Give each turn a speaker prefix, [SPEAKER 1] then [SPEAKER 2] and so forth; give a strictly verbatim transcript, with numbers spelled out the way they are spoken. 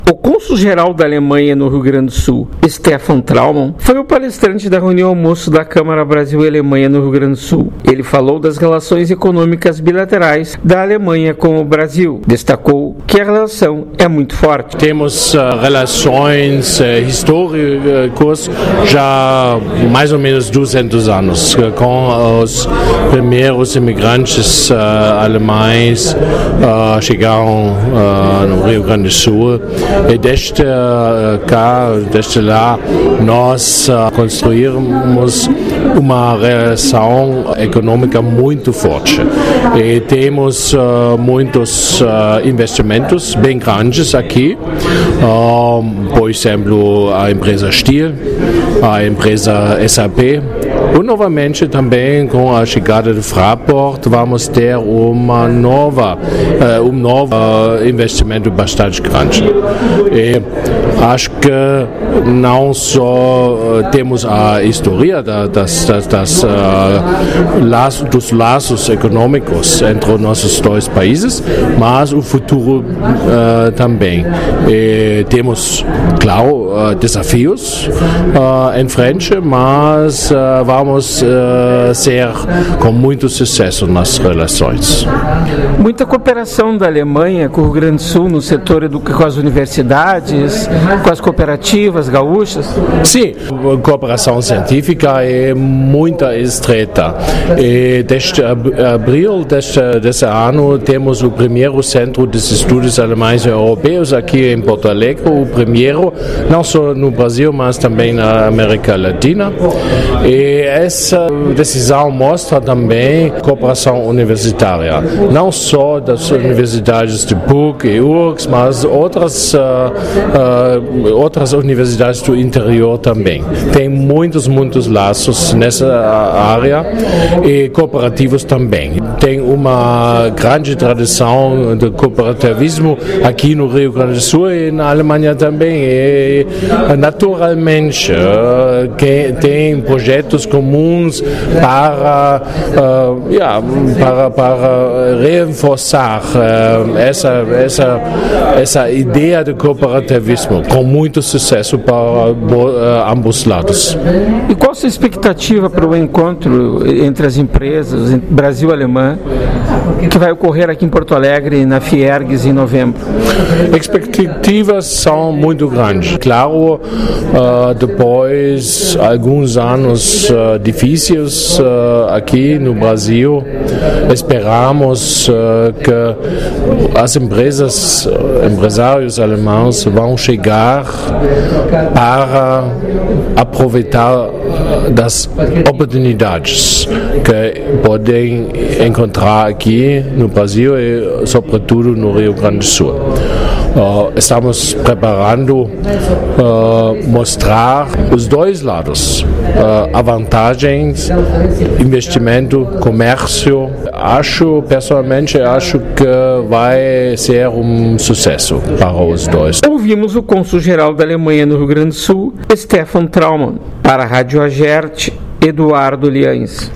[SPEAKER 1] O cônsul-geral da Alemanha no Rio Grande do Sul, Stefan Traumann, foi o palestrante da reunião almoço da Câmara Brasil e Alemanha no Rio Grande do Sul. Ele falou das relações econômicas bilaterais da Alemanha com o Brasil. Destacou que a relação é muito forte.
[SPEAKER 2] Temos uh, relações uh, históricas já mais ou menos duzentos anos, com os primeiros imigrantes uh, alemães uh, chegaram uh, no Rio Grande do Sul. E desde cá, desde lá, nós uh, construímos uma relação econômica muito forte. E temos uh, muitos uh, investimentos bem grandes aqui, uh, por exemplo, a empresa Stihl, a empresa S A P. E novamente também com a chegada do Fraport vamos ter uma nova, uh, um novo uh, investimento bastante grande. E acho que não só uh, temos a história da, das, das, das, uh, laços, dos laços econômicos entre nossos dois países, mas o futuro uh, também. E temos, claro, uh, desafios uh, em frente, mas uh, vamos uh, ser com muito sucesso nas relações.
[SPEAKER 1] Muita cooperação da Alemanha com o Rio Grande do Sul no setor educativo, com as universidades, com as cooperativas gaúchas?
[SPEAKER 2] Sim, a cooperação científica é muito estreita. E desde abril deste, desse ano temos o primeiro centro de estudos alemães e europeus aqui em Porto Alegre, o primeiro, não só no Brasil, mas também na América Latina. E essa decisão mostra também cooperação universitária, não só das universidades de P U C e U R G S, mas outras, uh, uh, outras universidades do interior também. Tem muitos, muitos laços nessa área e cooperativos também. Tem uma grande tradição de cooperativismo aqui no Rio Grande do Sul e na Alemanha também. E, naturalmente, uh, que tem projetos comuns para, uh, yeah, para, para reforçar uh, essa, essa, essa ideia de cooperativismo com muito sucesso para uh, ambos lados.
[SPEAKER 1] E qual a sua expectativa para o encontro entre as empresas Brasil e Alemanha que vai ocorrer aqui em Porto Alegre na Fiergs em novembro?
[SPEAKER 2] Expectativas são muito grandes. Claro, uh, depois alguns anos uh, difíceis uh, aqui no Brasil, esperamos uh, que as empresas, empresários alemães vão chegar para aproveitar das oportunidades que podem encontrar aqui no Brasil e sobretudo no Rio Grande do Sul. Uh, estamos preparando uh, mostrar os dois lados, uh, a vantagens, investimento, comércio. Acho, pessoalmente, acho que vai ser um sucesso para os dois.
[SPEAKER 1] Ouvimos o cônsul-geral da Alemanha no Rio Grande do Sul, Stefan Traumann. Para a Rádio Agerte, Eduardo Liães.